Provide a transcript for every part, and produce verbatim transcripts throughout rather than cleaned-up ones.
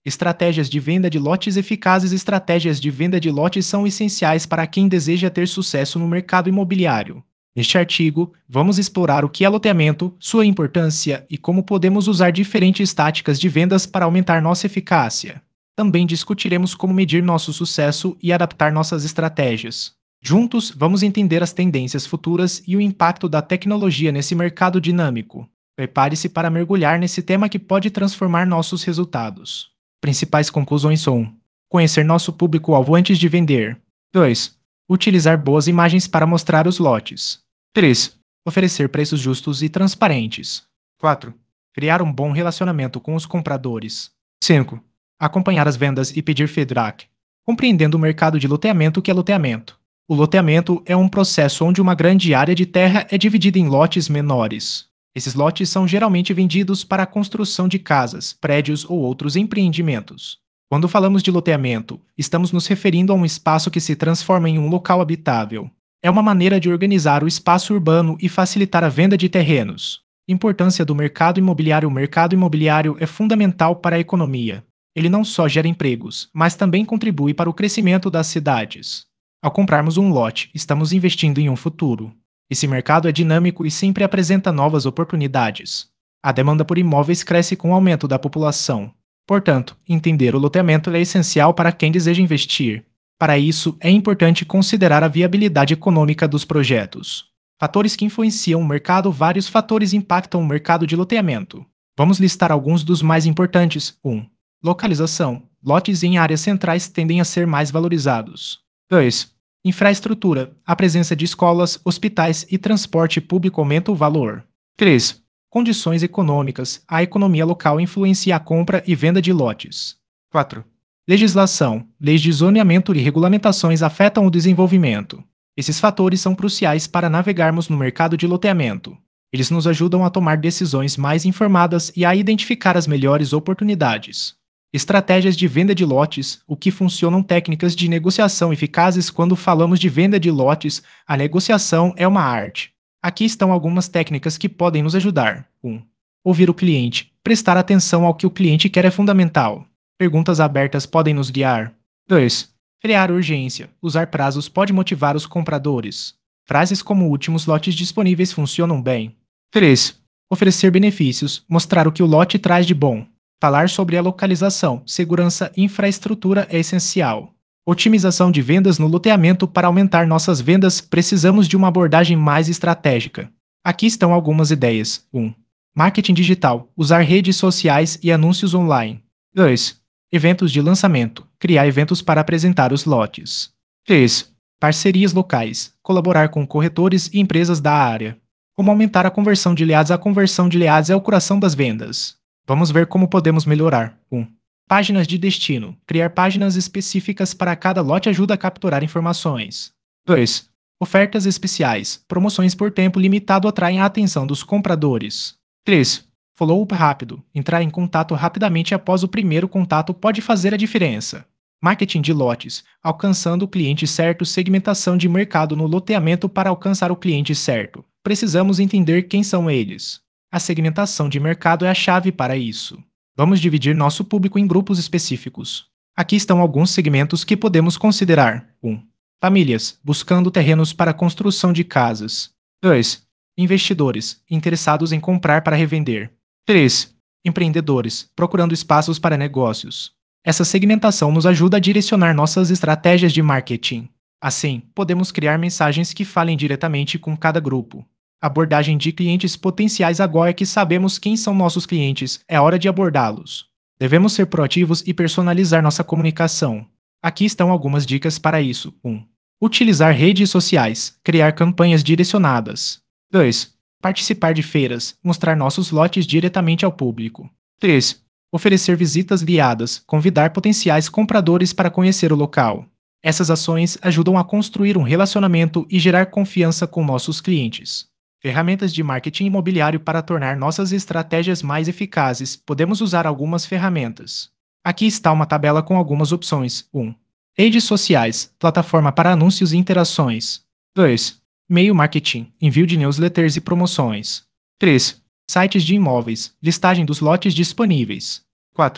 Estratégias de venda de lotes eficazes. Estratégias de venda de lotes são essenciais para quem deseja ter sucesso no mercado imobiliário. Neste artigo, vamos explorar o que é loteamento, sua importância e como podemos usar diferentes táticas de vendas para aumentar nossa eficácia. Também discutiremos como medir nosso sucesso e adaptar nossas estratégias. Juntos, vamos entender as tendências futuras e o impacto da tecnologia nesse mercado dinâmico. Prepare-se para mergulhar nesse tema que pode transformar nossos resultados. Principais conclusões são: conhecer nosso público-alvo antes de vender. dois. Utilizar boas imagens para mostrar os lotes. três. Oferecer preços justos e transparentes. quatro. Criar um bom relacionamento com os compradores. cinco. Acompanhar as vendas e pedir feedback. Compreendendo o mercado de loteamento. O que é loteamento? O loteamento é um processo onde uma grande área de terra é dividida em lotes menores. Esses lotes são geralmente vendidos para a construção de casas, prédios ou outros empreendimentos. Quando falamos de loteamento, estamos nos referindo a um espaço que se transforma em um local habitável. É uma maneira de organizar o espaço urbano e facilitar a venda de terrenos. Importância do mercado imobiliário. O mercado imobiliário é fundamental para a economia. Ele não só gera empregos, mas também contribui para o crescimento das cidades. Ao comprarmos um lote, estamos investindo em um futuro. Esse mercado é dinâmico e sempre apresenta novas oportunidades. A demanda por imóveis cresce com o aumento da população. Portanto, entender o loteamento é essencial para quem deseja investir. Para isso, é importante considerar a viabilidade econômica dos projetos. Fatores que influenciam o mercado. Vários fatores impactam o mercado de loteamento. Vamos listar alguns dos mais importantes. um. Localização. Lotes em áreas centrais tendem a ser mais valorizados. dois. Infraestrutura. A presença de escolas, hospitais e transporte público aumenta o valor. três. Condições econômicas. A economia local influencia a compra e venda de lotes. quatro. Legislação. Leis de zoneamento e regulamentações afetam o desenvolvimento. Esses fatores são cruciais para navegarmos no mercado de loteamento. Eles nos ajudam a tomar decisões mais informadas e a identificar as melhores oportunidades. Estratégias de venda de lotes. O que funcionam? Técnicas de negociação eficazes. Quando falamos de venda de lotes, a negociação é uma arte. Aqui estão algumas técnicas que podem nos ajudar. um. Ouvir o cliente. Prestar atenção ao que o cliente quer é fundamental. Perguntas abertas podem nos guiar. dois. Criar urgência. Usar prazos pode motivar os compradores. Frases como últimos lotes disponíveis funcionam bem. três. Oferecer benefícios. Mostrar o que o lote traz de bom. Falar sobre a localização, segurança e infraestrutura é essencial. Otimização de vendas. No loteamento. Para aumentar nossas vendas, precisamos de uma abordagem mais estratégica. Aqui estão algumas ideias. um. Marketing digital. Usar redes sociais e anúncios online. dois. Eventos de lançamento. Criar eventos para apresentar os lotes. três. Parcerias locais. Colaborar com corretores e empresas da área. Como aumentar a conversão de leads? A conversão de leads é o coração das vendas. Vamos ver como podemos melhorar. um. Páginas de destino. Criar páginas específicas para cada lote ajuda a capturar informações. dois. Ofertas especiais. Promoções por tempo limitado atraem a atenção dos compradores. três. Follow-up rápido. Entrar em contato rapidamente após o primeiro contato pode fazer a diferença. Marketing de lotes. Alcançando o cliente certo. Segmentação de mercado. No loteamento. Para alcançar o cliente certo, precisamos entender quem são eles. A segmentação de mercado é a chave para isso. Vamos dividir nosso público em grupos específicos. Aqui estão alguns segmentos que podemos considerar. um. Famílias, buscando terrenos para construção de casas. dois. Investidores, interessados em comprar para revender. três. Empreendedores, procurando espaços para negócios. Essa segmentação nos ajuda a direcionar nossas estratégias de marketing. Assim, podemos criar mensagens que falem diretamente com cada grupo. Abordagem de clientes potenciais. Agora que sabemos quem são nossos clientes, é hora de abordá-los. Devemos ser proativos e personalizar nossa comunicação. Aqui estão algumas dicas para isso. um. Utilizar redes sociais. Criar campanhas direcionadas. dois. Participar de feiras. Mostrar nossos lotes diretamente ao público. três. Oferecer visitas guiadas. Convidar potenciais compradores para conhecer o local. Essas ações ajudam a construir um relacionamento e gerar confiança com nossos clientes. Ferramentas de marketing imobiliário. Para tornar nossas estratégias mais eficazes, podemos usar algumas ferramentas. Aqui está uma tabela com algumas opções. um. Redes sociais, plataforma para anúncios e interações. dois. E-mail marketing, envio de newsletters e promoções. três. Sites de imóveis, listagem dos lotes disponíveis. quatro.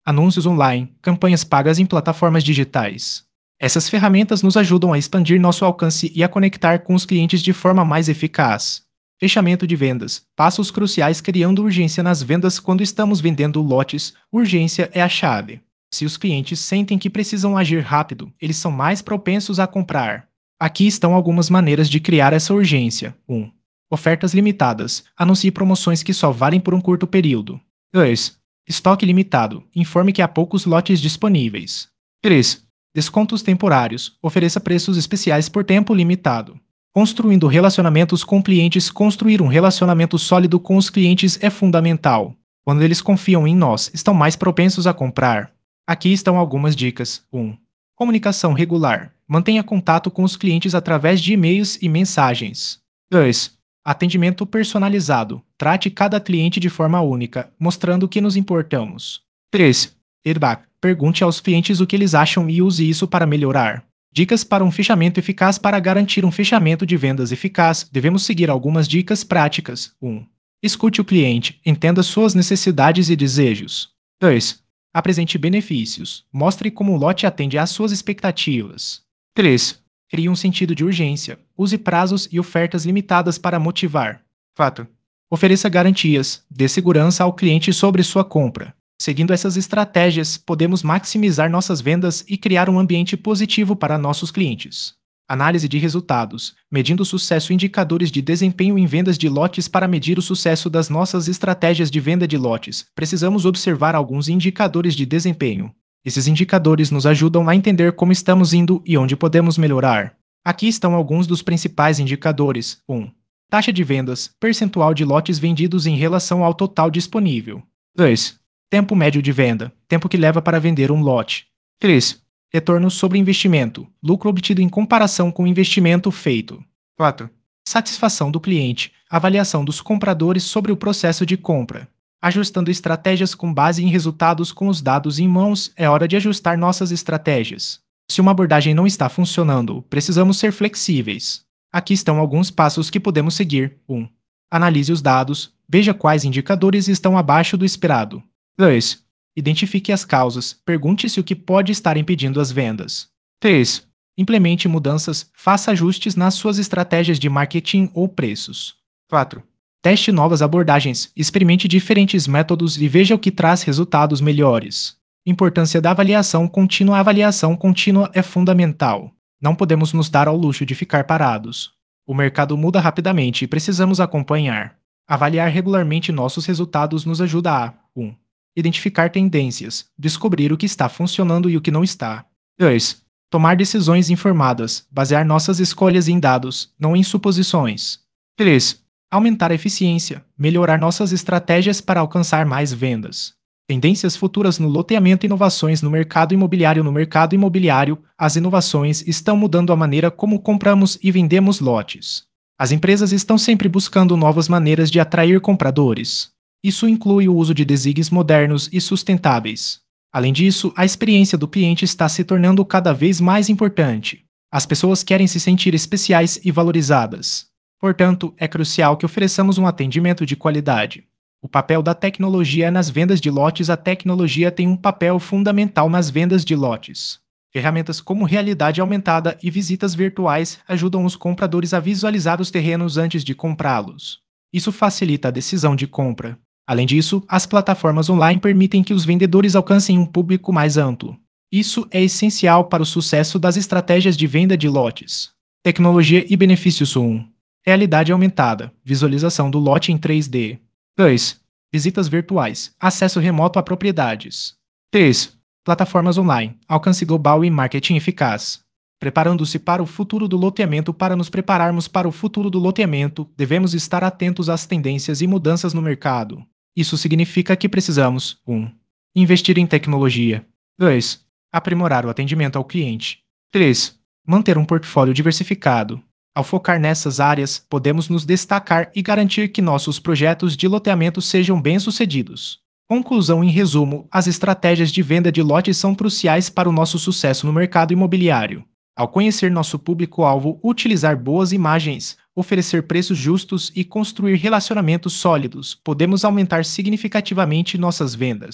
anúncios online, campanhas pagas em plataformas digitais. Essas ferramentas nos ajudam a expandir nosso alcance e a conectar com os clientes de forma mais eficaz. Fechamento de vendas. Passos cruciais criando urgência nas vendas quando estamos vendendo lotes. Urgência é a chave. Se os clientes sentem que precisam agir rápido, eles são mais propensos a comprar. Aqui estão algumas maneiras de criar essa urgência. um. Ofertas limitadas. Anuncie promoções que só valem por um curto período. dois. Estoque limitado. Informe que há poucos lotes disponíveis. três. Descontos temporários. Ofereça preços especiais por tempo limitado. Construindo relacionamentos com clientes. Construir um relacionamento sólido com os clientes é fundamental. Quando eles confiam em nós, estão mais propensos a comprar. Aqui estão algumas dicas. um. Comunicação regular. Mantenha contato com os clientes através de e-mails e mensagens. dois. Atendimento personalizado. Trate cada cliente de forma única, mostrando que nos importamos. três. Feedback. Pergunte aos clientes o que eles acham e use isso para melhorar. Dicas para um fechamento eficaz. Para garantir um fechamento de vendas eficaz, devemos seguir algumas dicas práticas. um. Escute o cliente. Entenda suas necessidades e desejos. dois. Apresente benefícios. Mostre como o lote atende às suas expectativas. três. Crie um sentido de urgência. Use prazos e ofertas limitadas para motivar. quatro. Ofereça garantias. Dê segurança ao cliente sobre sua compra. Seguindo essas estratégias, podemos maximizar nossas vendas e criar um ambiente positivo para nossos clientes. Análise de resultados. Medindo o sucesso. Indicadores de desempenho em vendas de lotes. Para medir o sucesso das nossas estratégias de venda de lotes, precisamos observar alguns indicadores de desempenho. Esses indicadores nos ajudam a entender como estamos indo e onde podemos melhorar. Aqui estão alguns dos principais indicadores. um. Taxa de vendas. Percentual de lotes vendidos em relação ao total disponível. dois. Tempo médio de venda. Tempo que leva para vender um lote. três. Retorno sobre investimento. Lucro obtido em comparação com o investimento feito. quatro. Satisfação do cliente. Avaliação dos compradores sobre o processo de compra. Ajustando estratégias com base em resultados. Com os dados em mãos, é hora de ajustar nossas estratégias. Se uma abordagem não está funcionando, precisamos ser flexíveis. Aqui estão alguns passos que podemos seguir. um. Analise os dados. Veja quais indicadores estão abaixo do esperado. dois. Identifique as causas. Pergunte-se o que pode estar impedindo as vendas. três. Implemente mudanças. Faça ajustes nas suas estratégias de marketing ou preços. quatro. Teste novas abordagens. Experimente diferentes métodos e veja o que traz resultados melhores. Importância da avaliação contínua. A avaliação contínua é fundamental. Não podemos nos dar ao luxo de ficar parados. O mercado muda rapidamente e precisamos acompanhar. Avaliar regularmente nossos resultados nos ajuda a um. Identificar tendências. Descobrir o que está funcionando e o que não está. dois. Tomar decisões informadas. Basear nossas escolhas em dados, não em suposições. três. Aumentar a eficiência. Melhorar nossas estratégias para alcançar mais vendas. Tendências futuras no loteamento. Inovações no mercado imobiliário. No mercado imobiliário, as inovações estão mudando a maneira como compramos e vendemos lotes. As empresas estão sempre buscando novas maneiras de atrair compradores. Isso inclui o uso de designs modernos e sustentáveis. Além disso, a experiência do cliente está se tornando cada vez mais importante. As pessoas querem se sentir especiais e valorizadas. Portanto, é crucial que ofereçamos um atendimento de qualidade. O papel da tecnologia nas vendas de lotes. A tecnologia tem um papel fundamental nas vendas de lotes. Ferramentas como realidade aumentada e visitas virtuais ajudam os compradores a visualizar os terrenos antes de comprá-los. Isso facilita a decisão de compra. Além disso, as plataformas online permitem que os vendedores alcancem um público mais amplo. Isso é essencial para o sucesso das estratégias de venda de lotes. Tecnologia e benefícios. um. Realidade aumentada. Visualização do lote em três D. dois. Visitas virtuais. Acesso remoto a propriedades. três. Plataformas online. Alcance global e marketing eficaz. Preparando-se para o futuro do loteamento. Para nos prepararmos para o futuro do loteamento, devemos estar atentos às tendências e mudanças no mercado. Isso significa que precisamos um. Investir em tecnologia. dois. Aprimorar o atendimento ao cliente. três. Manter um portfólio diversificado. Ao focar nessas áreas, podemos nos destacar e garantir que nossos projetos de loteamento sejam bem-sucedidos. Conclusão. Em resumo, as estratégias de venda de lotes são cruciais para o nosso sucesso no mercado imobiliário. Ao conhecer nosso público-alvo, utilizar boas imagens, oferecer preços justos e construir relacionamentos sólidos, podemos aumentar significativamente nossas vendas.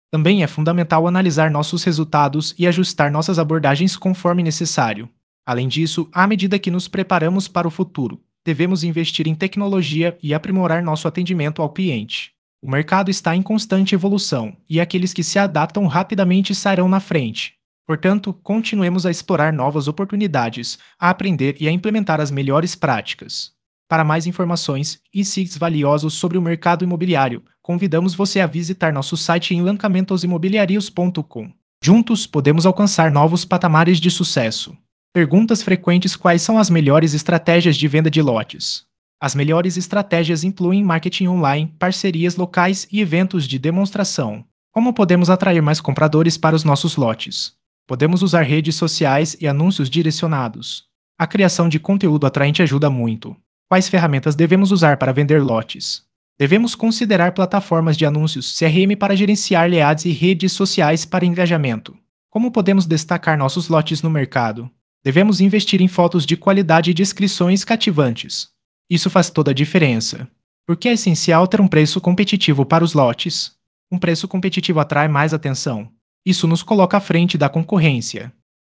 Também é fundamental analisar nossos resultados e ajustar nossas abordagens conforme necessário. Além disso, à medida que nos preparamos para o futuro, devemos investir em tecnologia e aprimorar nosso atendimento ao cliente. O mercado está em constante evolução e aqueles que se adaptam rapidamente sairão na frente. Portanto, continuemos a explorar novas oportunidades, a aprender e a implementar as melhores práticas. Para mais informações e insights valiosos sobre o mercado imobiliário, convidamos você a visitar nosso site em lancamentos imobiliarios ponto com. Juntos, podemos alcançar novos patamares de sucesso. Perguntas frequentes: quais são as melhores estratégias de venda de lotes? As melhores estratégias incluem marketing online, parcerias locais e eventos de demonstração. Como podemos atrair mais compradores para os nossos lotes? Podemos usar redes sociais e anúncios direcionados. A criação de conteúdo atraente ajuda muito. Quais ferramentas devemos usar para vender lotes? Devemos considerar plataformas de anúncios C R M para gerenciar leads e redes sociais para engajamento. Como podemos destacar nossos lotes no mercado? Devemos investir em fotos de qualidade e descrições cativantes. Isso faz toda a diferença. Porque é essencial ter um preço competitivo para os lotes. Um preço competitivo atrai mais atenção. Isso nos coloca à frente da concorrência.